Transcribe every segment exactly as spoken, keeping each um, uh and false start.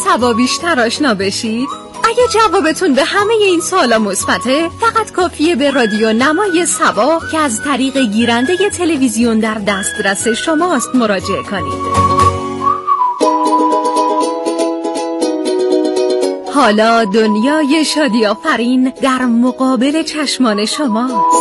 سبا بیشتر آشنا بشید؟ اگه جوابتون به همه این سوالا مثبته، فقط کافیه به رادیو نمای سبا که از طریق گیرنده تلویزیون در دسترس شماست مراجعه کنید. حالا دنیای شادی آفرین در مقابل چشمان شماست.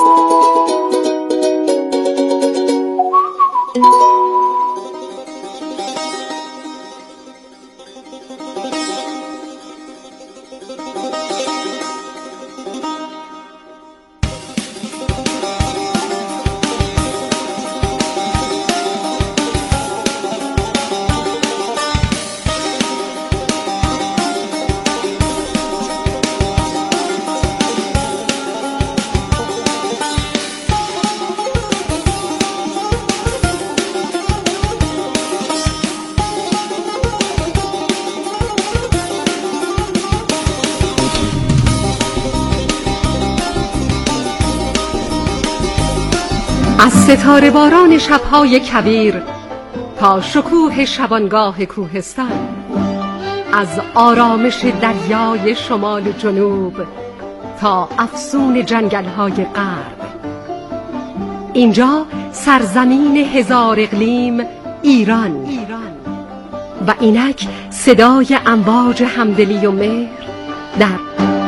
از ستاره باران شب‌های کویر تا شکوه شبانگاه کوهستان، از آرامش دریای شمال و جنوب تا افسون جنگل‌های غرب، اینجا سرزمین هزار اقلیم ایران و اینک صدای امواج همدلی و مهر در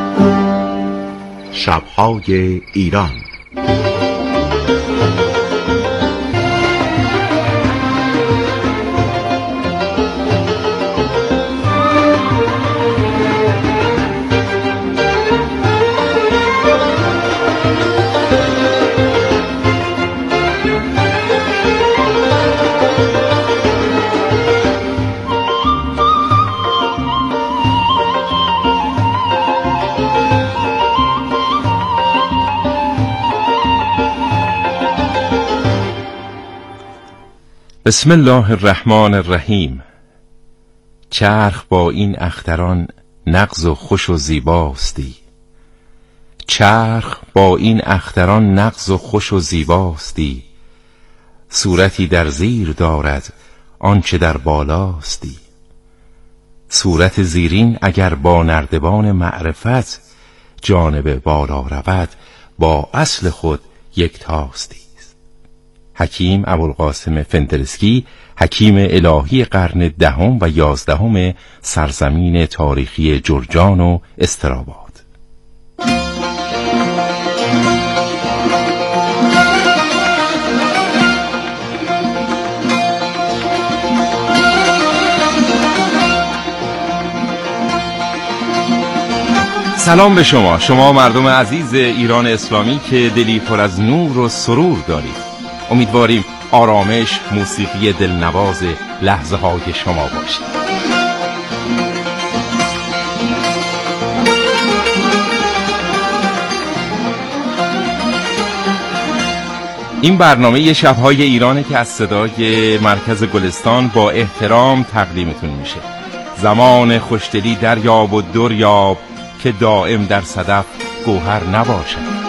شب‌های ایران. بسم الله الرحمن الرحیم. چرخ با این اختران نغز و خوش و زیباستی، چرخ با این اختران نغز و خوش و زیباستی، صورتی در زیر دارد آنچه در بالاستی، صورت زیرین اگر با نردبان معرفت جانب بالا رود، با اصل خود یکتاستی. حکیم ابوالقاسم فنترسکی، حکیم الهی قرن دهم و یازدهم سرزمین تاریخی جرجان و استراباد. سلام به شما، شما مردم عزیز ایران اسلامی که دلی پر از نور و سرور دارید. امیدواریم آرامش، موسیقی دلنواز لحظه های شما باشید. این برنامه شب‌های ایرانه که از صدای مرکز گلستان با احترام تقدیمتون میشه. زمان خوشدلی دریاب و دریاب که دائم در صدف گوهر نباشد.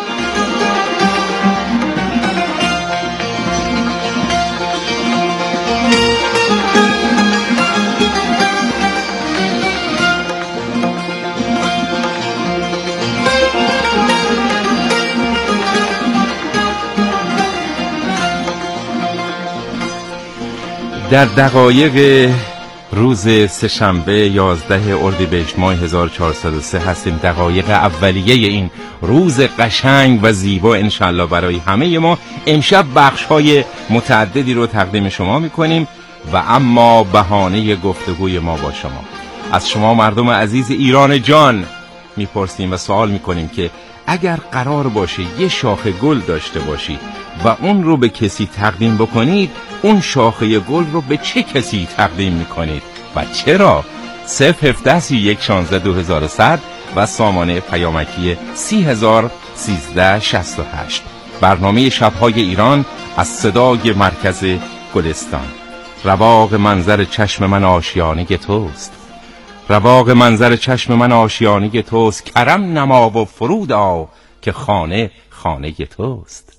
در دقایق روز سه‌شنبه یازده اردیبهشت ماه هزار و چهارصد و سه هستیم. دقایق اولیه این روز قشنگ و زیبا انشالله برای همه ما. امشب بخش‌های متعددی رو تقدیم شما می‌کنیم و اما بهانه گفتگوی ما با شما از شما مردم عزیز ایران جان میپرسیم و سوال می‌کنیم که اگر قرار باشه یه شاخه گل داشته باشید و اون رو به کسی تقدیم بکنید، اون شاخه گل رو به چه کسی تقدیم میکنید و چرا؟ صفر هفده سی یک شانزده دو هزار و صد و سامانه پیامکی سی هزار سیزده شصت و هشت. برنامه شب‌های ایران از صدای مرکز گلستان. رواق منظر چشم من آشیانه توست، رواق منظر چشم من آشیانه توست، کرم نما و فرود آ که خانه خانه توست.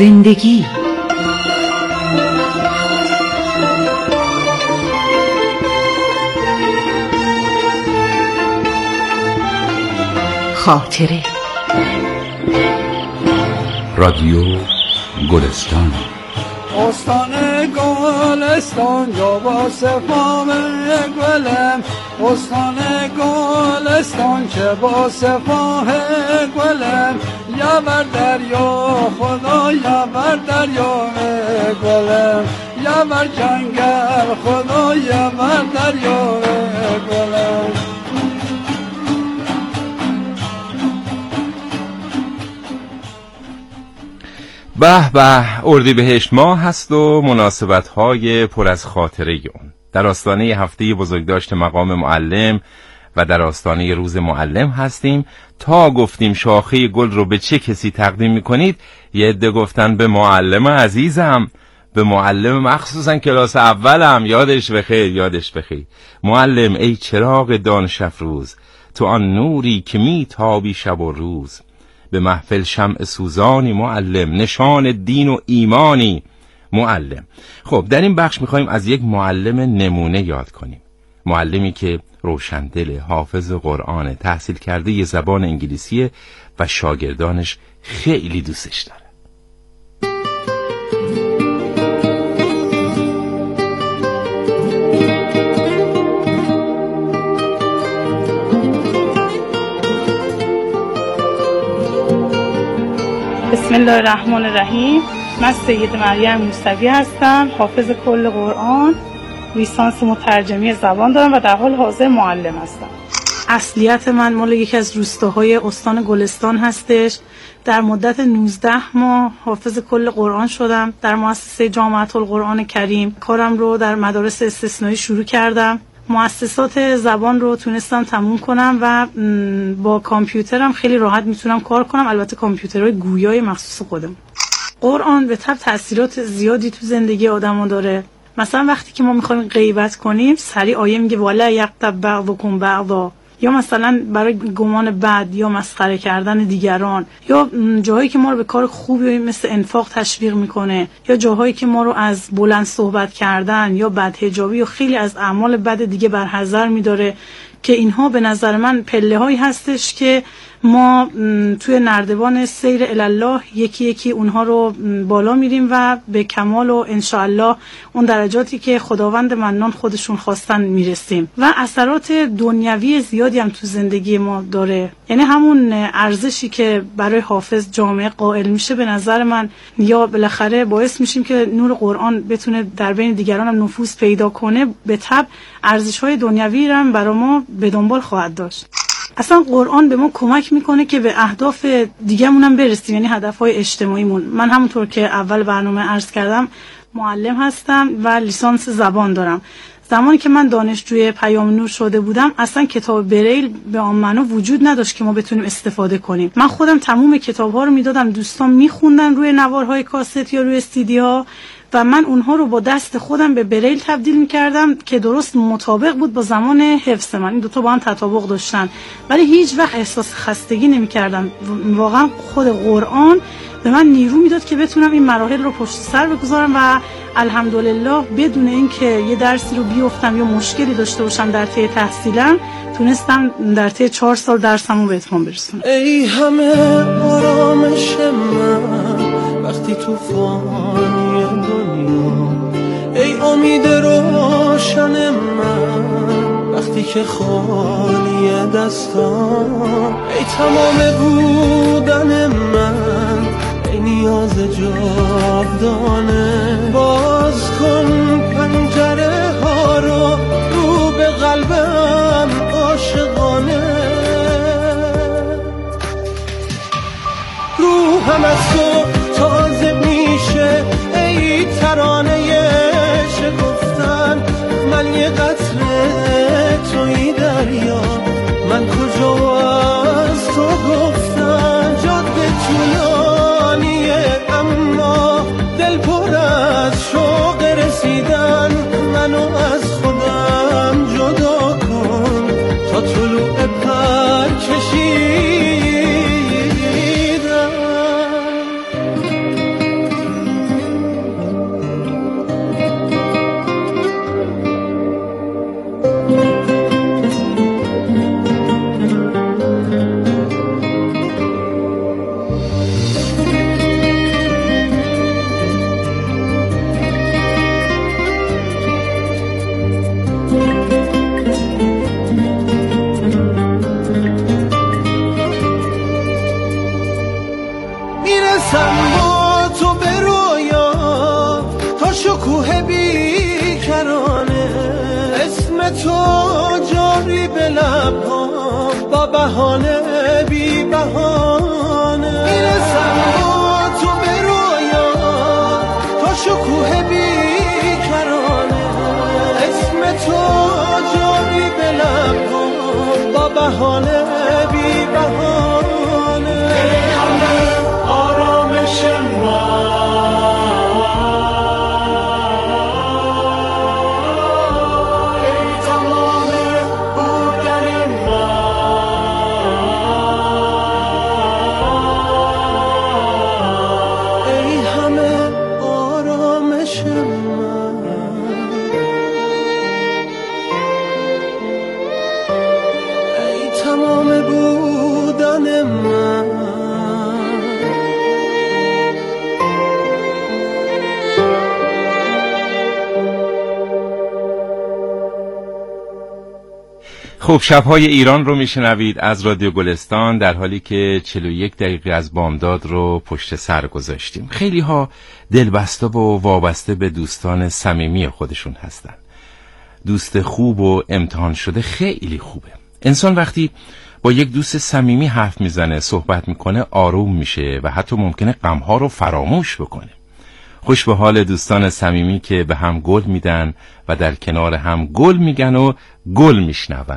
زندگی. خاطره. رادیو گلستان. استان گلستان یا با صفام گلم، استان گلستان چه با صفاه گلم، یا بر دریا خدا یا بر دریا گلم، یا بر جنگل خدا یا بر دریا گلم. به به، اردیبهشت ماه هست و مناسبت‌های پر از خاطره اون. در آستانه هفته بزرگداشت مقام معلم و در آستانه روز معلم هستیم. تا گفتیم شاخه گل رو به چه کسی تقدیم می‌کنید، یه عده گفتن به معلم عزیزم، به معلم مخصوصا کلاس اولم، یادش بخیر یادش بخیر. معلم ای چراغ دانش افروز، تو آن نوری که میتابی شب و روز. به محفل شمع سوزانی معلم، نشان دین و ایمانی معلم. خب در این بخش میخوایم از یک معلم نمونه یاد کنیم. معلمی که روشندل، حافظ قرآن، تحصیل کرده ی زبان انگلیسی و شاگردانش خیلی دوستش داره. بسم الله الرحمن الرحیم. من سید مریم موسوی هستم، حافظ کل قرآن، لیسانس مترجمی زبان دارم و در حال حاضر معلم هستم. اصلیت من مال یکی از روستاهای استان گلستان هستش. در مدت نوزده ماه حافظ کل قرآن شدم در مؤسسه جامعه القرآن کریم. کارم رو در مدارس استثنایی شروع کردم. مؤسسات زبان رو تونستم تموم کنم و با کامپیوترم خیلی راحت میتونم کار کنم، البته کامپیوترهای گویای مخصوص خودم. قرآن به طب تاثیرات زیادی تو زندگی آدمو داره. مثلا وقتی که ما میخوایم غیبت کنیم، سریع آیه میگه والا یغتب بعضکم بعضا، یا مثلا برای گمان بد یا مسخره کردن دیگران، یا جاهایی که ما رو به کار خوبی مثل انفاق تشویق میکنه، یا جاهایی که ما رو از بلند صحبت کردن یا بدحجابی و خیلی از اعمال بد دیگه برحذر میداره، که اینها به نظر من پله هایی هستش که ما توی نردبان سیر الله یکی یکی اونها رو بالا میریم و به کمال و انشاءالله اون درجاتی که خداوند منان خودشون خواستن میرسیم. و اثرات دنیوی زیادی هم تو زندگی ما داره. یعنی همون ارزشی که برای حافظ جامعه قائل میشه به نظر من، یا بالاخره باعث میشیم که نور قرآن بتونه در بین دیگران هم نفوذ پیدا کنه، به طبع ارزش‌های دنیوی رو هم برای ما به دنبال خواهد داشت. اصلا قرآن به ما کمک میکنه که به اهداف دیگه‌مون هم برسیم، یعنی هدف‌های اجتماعیمون. من همونطور که اول برنامه عرض کردم معلم هستم و لیسانس زبان دارم. زمانی که من دانشجوی پیام نور شده بودم، اصلا کتاب بریل به آن معنا وجود نداشت که ما بتونیم استفاده کنیم. من خودم تمام کتاب‌ها رو میدادم، دوستان میخوندن روی نوارهای کاست یا روی استیدیوها و من اونها رو با دست خودم به بریل تبدیل می‌کردم که درست مطابق بود با زمان حفظ من. این دو تا با هم تطابق داشتن، ولی هیچ وقت احساس خستگی نمی‌کردم. واقعا خود قرآن به من نیرو میداد که بتونم این مراحل رو پشت سر بگذارم و الحمدلله بدون اینکه یه درسی رو بیفتم یا مشکلی داشته باشم در طی تحصیلم، تونستم در طی چهار سال درسمو به اتمام برسونم. ای همه آرامش من وقتی طوفانی دنیا، ای امید روشن من وقتی که خالی دستام، ای تمام بودن من، ای نیاز جاودانه. باز کن پنجره ها رو رو به قلبم عاشقانه، روحم از تو تازه میشه ای ترانه شکفتن. من یه قطره توی دریا، من کجا از تو گفتن. جاده طولانیه اما دل پر از شوق رسیدن. منو از خودم جدا کن تا طلوع پر کشیدن. میرسم با تو به رویا تا شکوه بیکرانه، اسم تو جاری به لب‌هام با بهانه بی بهانه. میرسم با تو به رویا تا شکوه بیکرانه، اسم تو جاری به لب‌هام با بهانه بی بهانه. ای همه آرامش من، خب شب‌های ایران رو میشنوید از رادیو گلستان، در حالی که چهل و یک دقیقه از بامداد رو پشت سر گذاشتیم. خیلی ها دلبسته و وابسته به دوستان صمیمی خودشون هستن. دوست خوب و امتحان شده خیلی خوبه. انسان وقتی با یک دوست صمیمی حرف میزنه، صحبت میکنه، آروم میشه و حتی ممکنه غم‌ها رو فراموش بکنه. خوش به حال دوستان صمیمی که به هم گل میدن و در کنار هم گل میگن و گل میشنون.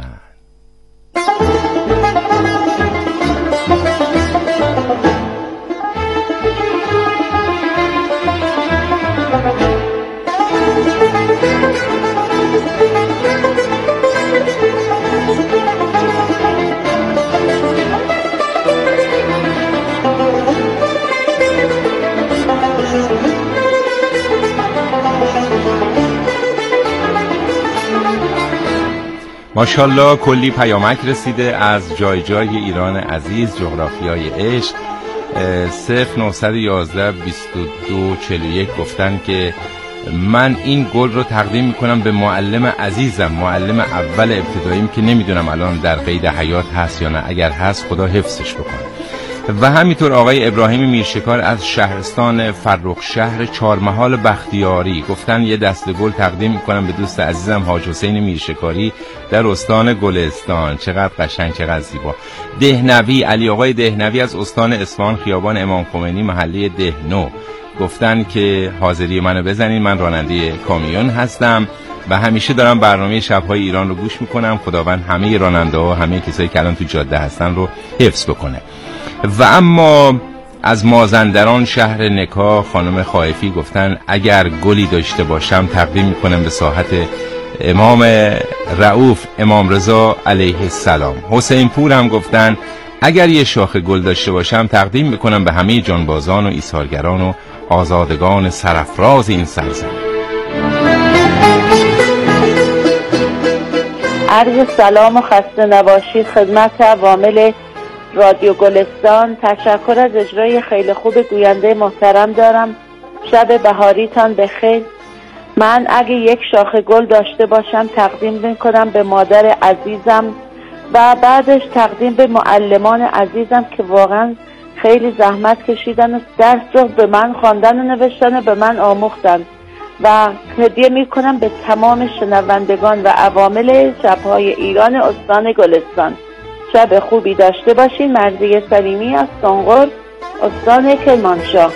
ماشاءالله کلی پیامک رسیده از جای جای ایران عزیز، جغرافیای عشق. صفر نهصد و یازده بیست و دو چهل و یک گفتن که من این گل رو تقدیم میکنم به معلم عزیزم، معلم اول ابتداییم که نمیدونم الان در قید حیات هست یا نه، اگر هست خدا حفظش بکنه. و همینطور آقای ابراهیم میرشکار از شهرستان فرخ شهر چهارمحال بختیاری گفتن یه دسته گل تقدیم میکنم به دوست عزیزم حاج حسین میرشکاری در استان گلستان. چقدر قشنگ، چقدر زیبا. دهنوی، علی آقای دهنوی از استان اصفهان، خیابان امام خمینی، محله دهنو گفتن که حاضری منو بزنین، من راننده کامیون هستم و همیشه دارم برنامه شب‌های ایران رو گوش میکنم. خداوند همه راننده‌ها، همه کسایی که الان تو جاده هستن رو حفظ بکنه. و اما از مازندران شهر نکا خانم خائفی گفتن اگر گلی داشته باشم تقدیم میکنم به ساحت امام رؤوف امام رضا علیه السلام. حسین پور هم گفتن اگر یه شاخ گل داشته باشم تقدیم میکنم به همه جانبازان و ایثارگران و آزادگان سرافراز این سرزمین. عرض سلام و خسته نباشید خدمت عوامل رادیو گلستان. تشکر از اجرای خیلی خوب گوینده محترم دارم. شب بهاریتان بخیر. من اگه یک شاخه گل داشته باشم تقدیم میکنم به مادر عزیزم و بعدش تقدیم به معلمان عزیزم که واقعا خیلی زحمت کشیدن و درس رو به من خواندن و نوشتن و به من آموختن و هدیه میکنم به تمام شنوندگان و عوامل شب‌های ایران استان گلستان. شب خوبی داشته باشین. مرضیه سلیمی از سنقر استان کرمانشاه.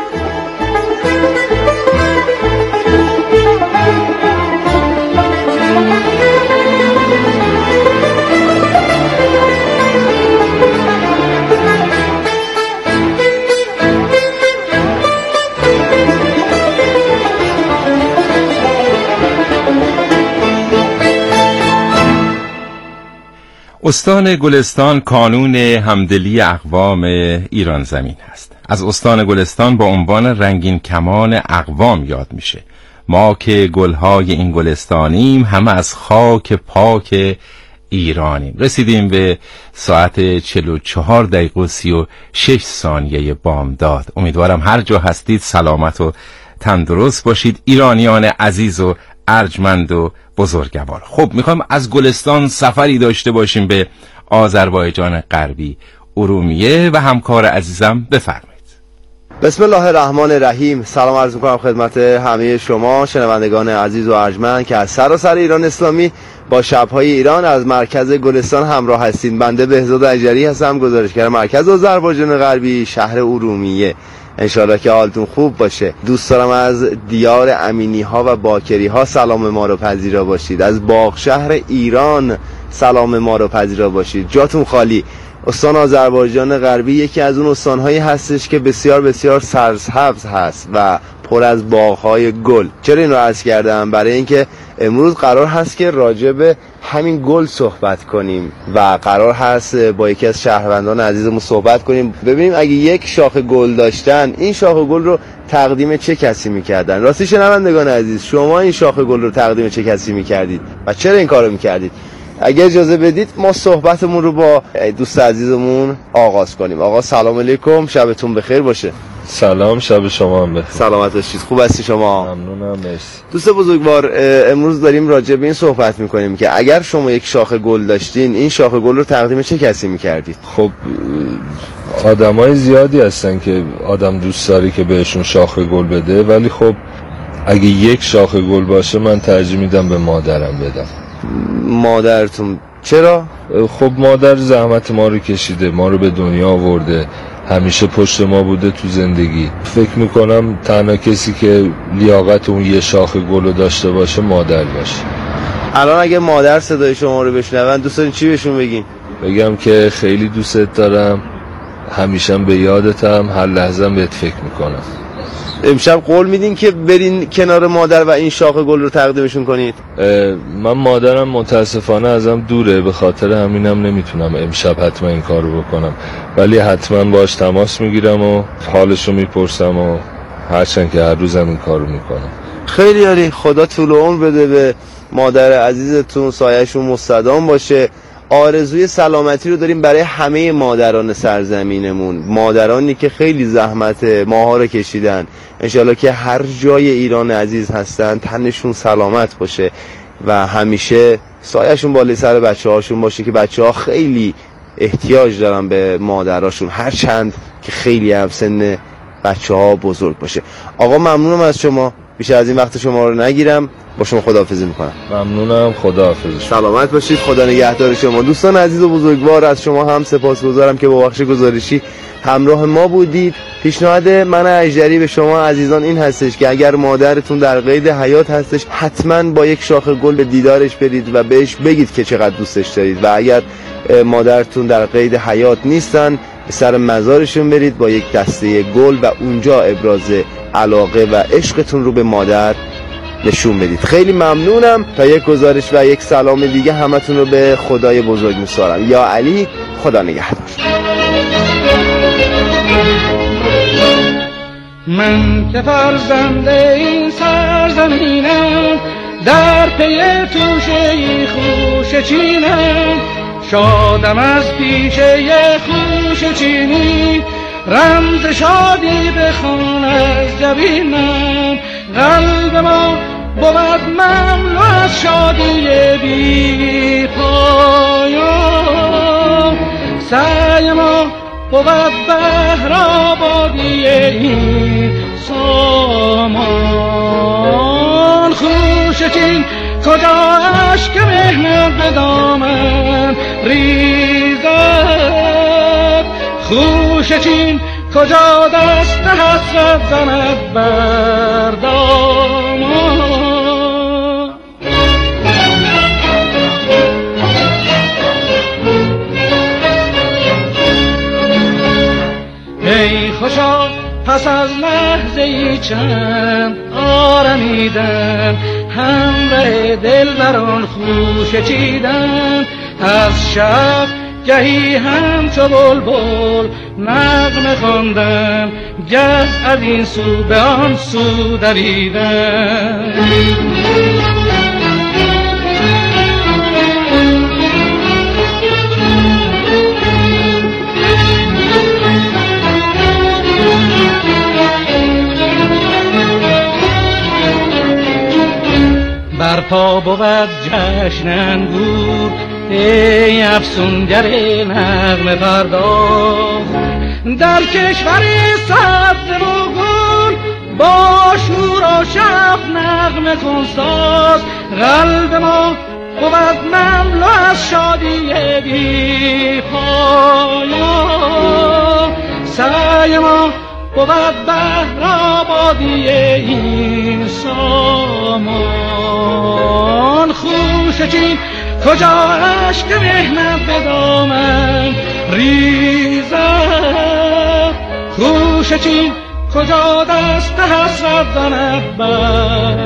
استان گلستان کانون همدلی اقوام ایران زمین هست. از استان گلستان با عنوان رنگین کمان اقوام یاد میشه. ما که گلهای این گلستانیم، همه از خاک پاک ایرانیم. رسیدیم به ساعت چهل و چهار دقیقه و سی و شش ثانیه بامداد. امیدوارم هر جا هستید سلامت و تندرست باشید ایرانیان عزیز و ارجمند و بزرگوار. خب میخوایم از گلستان سفری داشته باشیم به آذربایجان غربی. ارومیه و همکار عزیزم بفرمایید. بسم الله الرحمن الرحیم. سلام عرض میکنم خدمت همه شما شنوندگان عزیز و ارجمند که از سراسر ایران اسلامی با شب‌های ایران از مرکز گلستان همراه هستید. بنده بهزاد اجری هستم، گزارشگر مرکز آذربایجان غربی شهر ارومیه. انشالله که حالتون خوب باشه. دوست دارم از دیار امینی ها و باکری ها سلام ما رو پذیرا باشید. از باغ شهر ایران سلام ما رو پذیرا باشید. جاتون خالی. استان آذربایجان غربی یکی از اون استانهایی هستش که بسیار بسیار سرسبز هست و پر از باغ‌های گل. چرا این رو عرض کردم؟ برای اینکه امروز قرار هست که راجع به همین گل صحبت کنیم و قرار هست با یکی از شهروندان عزیزمون صحبت کنیم، ببینیم اگه یک شاخه گل داشتن این شاخه گل رو تقدیم چه کسی میکردن. راستی شنوندگان عزیز، شما این شاخه گل رو تقدیم چه کسی میکردید و چرا این کارو میکردید؟ اگه اجازه بدید ما صحبتمون رو با دوست عزیزمون آغاز کنیم. آقا سلام علیکم، شبتون بخیر باشه. سلام، شب شما هم بخیر. سلامت باشید. خوب هستی شما؟ ممنونم، مرسی. دوست بزرگوار، امروز داریم راجع به این صحبت میکنیم که اگر شما یک شاخه گل داشتین این شاخه گل رو تقدیم چه کسی میکردید؟ خب آدمای زیادی هستن که آدم دوست داری که بهشون شاخه گل بده، ولی خب اگه یک شاخه گل باشه من ترجیح میدم به مادرم بدم. مادرتون چرا؟ خب مادر زحمت ما رو کشیده، ما رو به دنیا آورده، همیشه پشت ما بوده تو زندگی. فکر میکنم تنها کسی که لیاقت اون یه شاخه گل رو داشته باشه مادر باشه. الان اگه مادر صدای شما رو بشنون دوست دارین چی بهشون بگین؟ بگم که خیلی دوستت دارم، همیشه به یادتم، هر لحظه بهت فکر میکنم. امشب قول میدین که برین کنار مادر و این شاخه گل رو تقدیمشون کنید؟ من مادرم متاسفانه ازم دوره، به خاطر همینم نمیتونم امشب حتما این کار رو بکنم، ولی حتما باش تماس میگیرم و حالش رو میپرسم و هرچند که هر روزم این کار رو میکنم. خیلی عالی. خدا طول عمر بده به مادر عزیزتون، سایه‌شون مستدام باشه. آرزوی سلامتی رو داریم برای همه مادران سرزمینمون، مادرانی که خیلی زحمت ماها رو کشیدن. انشالله که هر جای ایران عزیز هستن تنشون سلامت باشه و همیشه سایه‌شون بالای سر بچه هاشون باشه که بچه ها خیلی احتیاج دارن به مادراشون، هر چند که خیلی هم سن بچه ها بزرگ باشه. آقا ممنونم از شما، بیشتر از این وقت شما رو نگیرم، با شما خداحافظی میکنم. ممنونم، خداحافظ. سلامت باشید، خدا نگهدار شما. دوستان عزیز و بزرگوار، از شما هم سپاسگزارم که با بخش گزارشی همراه ما بودید. پیشنهاد من اجری به شما عزیزان این هستش که اگر مادرتون در قید حیات هستش حتما با یک شاخه گل به دیدارش برید و بهش بگید که چقدر دوستش دارید، و اگر مادرتون در قید حیات نیستن به سر مزارشون برید با یک دسته گل و اونجا ابراز علاقه و عشقتون رو به مادر نشون بدید. خیلی ممنونم. تا یک گزارش و یک سلام دیگه همتون رو به خدای بزرگ میسپارم. یا علی، خدا نگهدار. من که فرزند این سرزمینم، در پی توشه خوش چینم، شادم از پیشه خوش چینی، رمز شادی بخوان از جبینم. قلب ما بود مملو از شادی بی پایان، سعی ما بود بهر آبادی این سامان. خوش چین کجا اشک مهنت به دامن ریزد، خوش چین کجا دست حسرت زند بر دامان. ای خوشا پس از لحظه ای چند آرمیدن، همراه دل بران خوش چیدن، از شب گهی همچو بلبل نغمه خواندن، گه از این سو به آن سو دویدن. برپا بود جشن انگور، ای افسونگر نغمه پرداز، در کشور سبز هفت نغمه کن ساز، قلب ما بود مملو از شادی بی پایان، سعی ما بود بهر آبادی این سامان. خوشه چین کجا عشق مهنت به دامن ریزد، خوشه چین کجا دست حسرت زند بر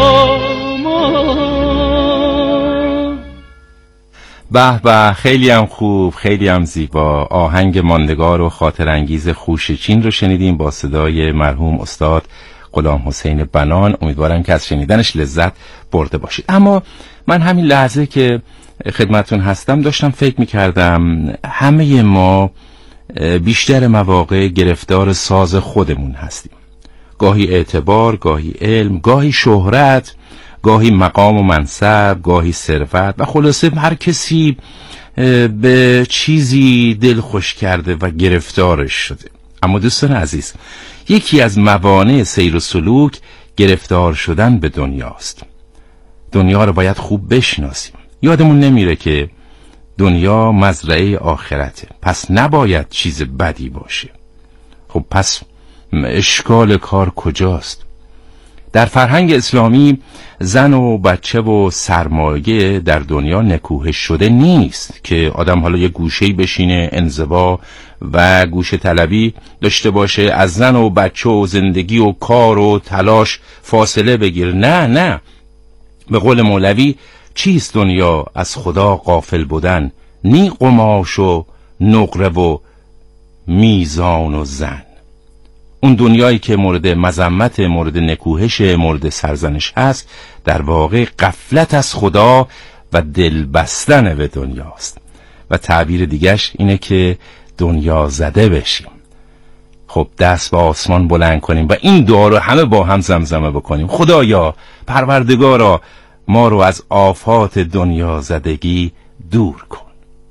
بامان. به به، خیلی هم خوب، خیلی هم زیبا. آهنگ ماندگار و خاطر انگیز خوشه چین رو شنیدیم با صدای مرحوم استاد غلام حسین بنان. امیدوارم که از شنیدنش لذت برده باشید. اما من همین لحظه که خدمتون هستم داشتم فکر میکردم همه ما بیشتر مواقع گرفتار ساز خودمون هستیم. گاهی اعتبار، گاهی علم، گاهی شهرت، گاهی مقام و منصب، گاهی ثروت و خلاصه هر کسی به چیزی دل خوش کرده و گرفتارش شده. اما دوستان عزیز، یکی از موانع سیر و سلوک گرفتار شدن به دنیاست. دنیا رو باید خوب بشناسیم. یادمون نمیره که دنیا مزرعه آخرته، پس نباید چیز بدی باشه. خب پس اشکال کار کجاست؟ در فرهنگ اسلامی زن و بچه و سرمایه در دنیا نکوهش شده نیست که آدم حالا یه گوشه‌ای بشینه انزوا و گوشه طلبی داشته باشه، از زن و بچه و زندگی و کار و تلاش فاصله بگیر. نه نه، به قول مولوی چیست دنیا از خدا غافل بودن، نی قماش و نقره و میزان و زن. اون دنیایی که مورد مذمت، مورد نکوهش، مورد سرزنش هست، در واقع غفلت از خدا و دل بستن به دنیاست. و تعبیر دیگش اینه که دنیا زده بشیم. خب دست به آسمان بلند کنیم و این دعا رو همه با هم زمزمه بکنیم: خدایا، پروردگارا، ما رو از آفات دنیا زدگی دور کن.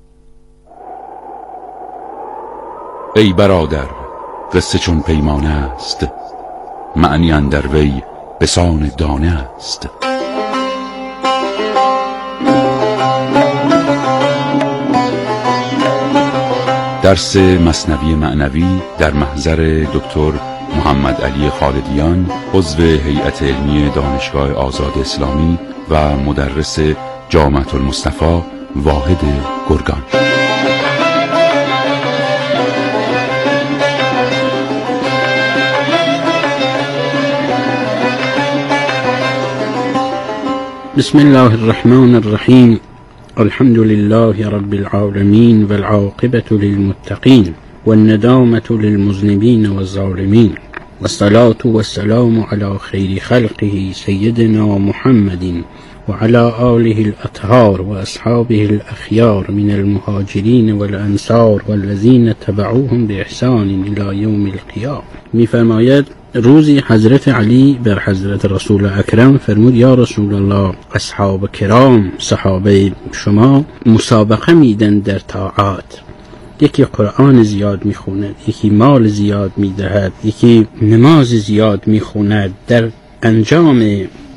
ای برادر، قصه چون پیمانه است، معنی اندر وی بسان دانه است. درس مثنوی معنوی در محضر دکتر محمد علی خالدیان، عضو هیئت علمی دانشگاه آزاد اسلامی و مدرس جامعة المصطفى واحد گرگان. بسم الله الرحمن الرحیم. الحمد لله رب العالمين والعاقبة للمتقين والندامة للمذنبين والظالمين والصلاة والسلام على خير خلقه سيدنا محمد وعلى آله الأطهار وأصحابه الأخيار من المهاجرين والأنصار والذين تبعوهم بإحسان إلى يوم القيامة. می‌فرماید روزی حضرت علی بر حضرت رسول اکرم فرمود: یا رسول الله، اصحاب کرام، صحابه شما مسابقه میدن در طاعات. یکی قرآن زیاد میخوند، یکی مال زیاد میدهد، یکی نماز زیاد میخوند در انجام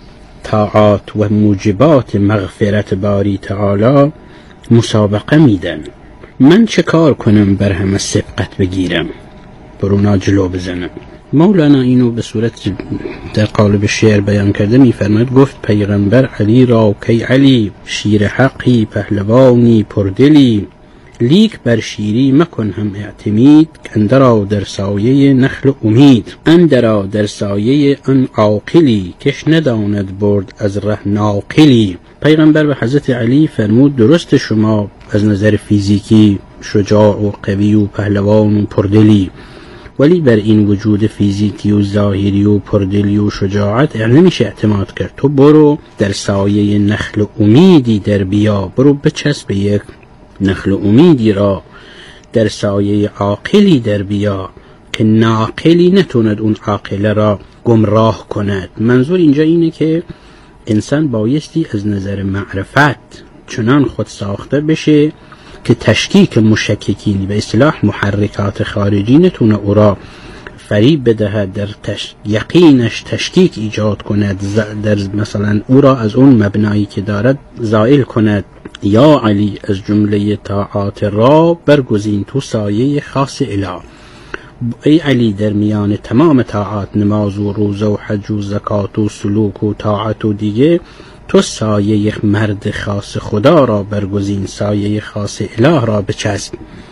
طاعات و موجبات مغفرت باری تعالی مسابقه میدن. من چه کار کنم بر همه سبقت بگیرم، بر اونا جلو بزنم؟ مولانا اینو به صورت در قالب شعر بیان کرده. میفرماید: گفت پیغمبر علی را کی علی، شیر حقی پهلوانی پردلی، لیک بر شیری مکن هم اعتمید، اندرا در سایه نخل امید، اندرا در سایه ان عاقلی، کش نداند برد از ره ناقلی. پیغمبر به حضرت علی فرمود: درست شما از نظر فیزیکی شجاع و قوی و پهلوان و پردلی، ولی بر این وجود فیزیکی و ظاهری و پردلی و شجاعت نمیشه اعتماد کرد. تو برو در سایه نخل امیدی در بیا، برو بچسب یک نخل امیدی را در سایه عاقلی در بیا که ناقلی نتوند اون عاقله را گمراه کند. منظور اینجا اینه که انسان بایستی از نظر معرفت چنان خود ساخته بشه که تشکیک مشککین به اصطلاح محرکات خارجی نتونه او را فریب بدهد، در تش... یقینش تشکیک ایجاد کند، در مثلا او را از اون مبنایی که دارد زائل کند. یا علی از جمله طاعات را برگزین تو سایه خاص اله. ای علی در میان تمام طاعات، نماز و روزه و حج و زکات و سلوک و طاعت و دیگه، تو سایه مرد خاص خدا را برگزین، سایه خاص اله را بچسب.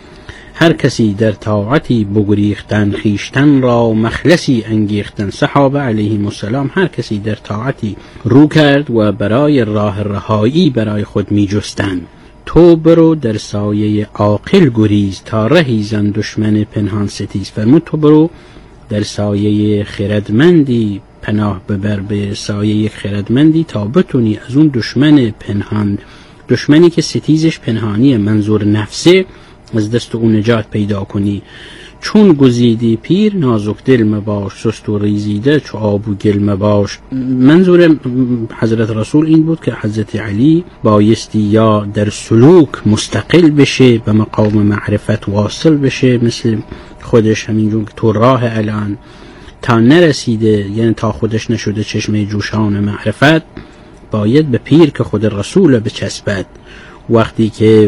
هر کسی در طاعتی بگریختن، خیشتن را مخلصی انگیختن. صحابه علیهم السلام هر کسی در طاعتی رو کرد و برای راه رهایی برای خود می جستن. تو برو در سایه عاقل گریز، تا رهی زن دشمن پنهان ستیز. فرمود تو برو در سایه خردمندی پناه ببر، به سایه خردمندی تا بتونی از اون دشمن پنهان، دشمنی که ستیزش پنهانیه، منظور نفسه، از دست اون نجات پیدا کنی. چون گزیدی پیر نازک دل مباش، سست و ریزیده چو آب و گل مباش. منظور حضرت رسول این بود که حضرت علی بایستی یا در سلوک مستقل بشه، به مقام معرفت واصل بشه، مثل خودش همینجور تو راه الان تا نرسیده، یعنی تا خودش نشده چشمه جوشان معرفت، باید به پیر که خود رسول بچسبد. وقتی که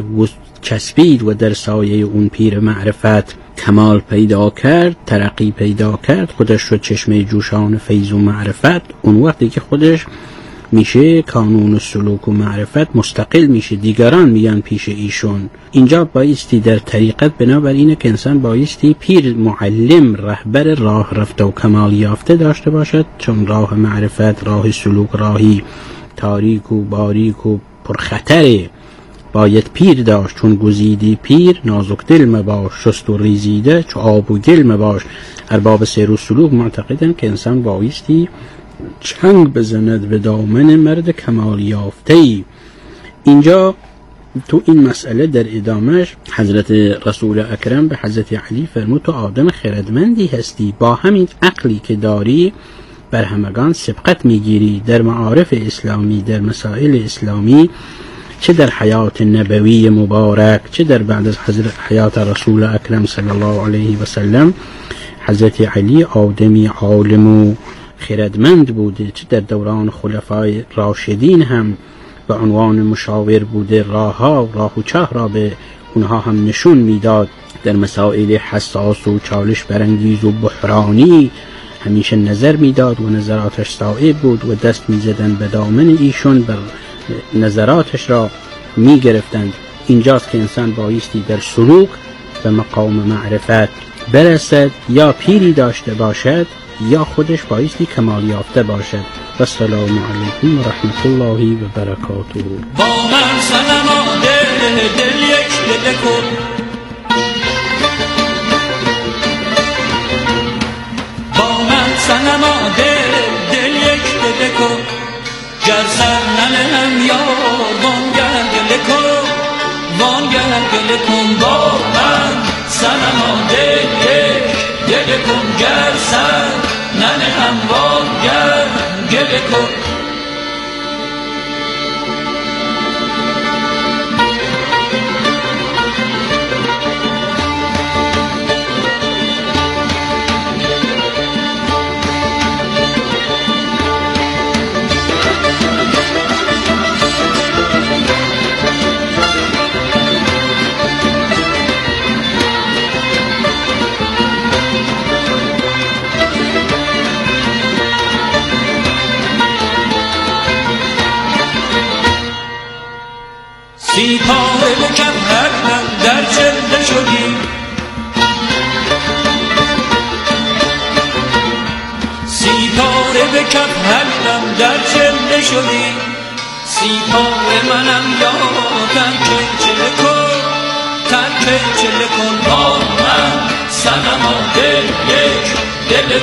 چسبید و در سایه اون پیر معرفت کمال پیدا کرد، ترقی پیدا کرد، خودش شد چشمه جوشان فیض و معرفت، اون وقتی که خودش میشه کانون سلوک و معرفت، مستقل میشه، دیگران میان پیش ایشون. اینجا بایستی در طریقت بنابراینه که انسان بایستی پیر، معلم، رهبر راه رفته و کمال یافته داشته باشد، چون راه معرفت، راه سلوک راهی تاریک و باریک و پرخطره. باید پیر داشت، چون گزیدی پیر نازک دل مباش، شست و ریزیده چو آب و گل مباش. ارباب سیر و سلوک معتقدن که انسان بایستی چنگ بزند به دامن مرد کمال یافته‌ای. اینجا تو این مسئله در ادامهش حضرت رسول اکرم به حضرت علی فرمود تو آدم خردمندی هستی، با همین عقلی که داری بر همگان سبقت میگیری، در معارف اسلامی، در مسائل اسلامی، چه در حیات نبوی مبارک، چه در بعد از حضرت حیات رسول اکرم صلی الله علیه و سلم. حضرت علی آدمی عالم و خردمند بوده، چه در دوران خلفای راشدین هم به عنوان مشاور بوده، راه ها راه و چاه را به اونها هم نشون میداد. در مسائل حساس و چالش برانگیز و بحرانی همیشه نظر میداد و نظراتش صائب بود و دست میزدن به دامن ایشون، بر نظراتش را می گرفتند. اینجاست که انسان بایستی در سلوک به مقام معرفت برسد، یا پیری داشته باشد یا خودش بایستی کمال یافته باشد. و السلام علیکم و رحمت الله و برکاته. با من صنما دل دل یک دل کن، با من صنما دل دل یک دل کن، گر سر ننهم یار وانگر گله کن، وانگر گله کن. با من صنما دل یک گله کن، گر سر ننهم وانگر گله کن. سیپاره بکم هرم در چله شدی، سیپاره بکم هرم در چله شدی، سیپاره منم یا ترک چله کن، ترک چله کن. با من صنما دل یک دل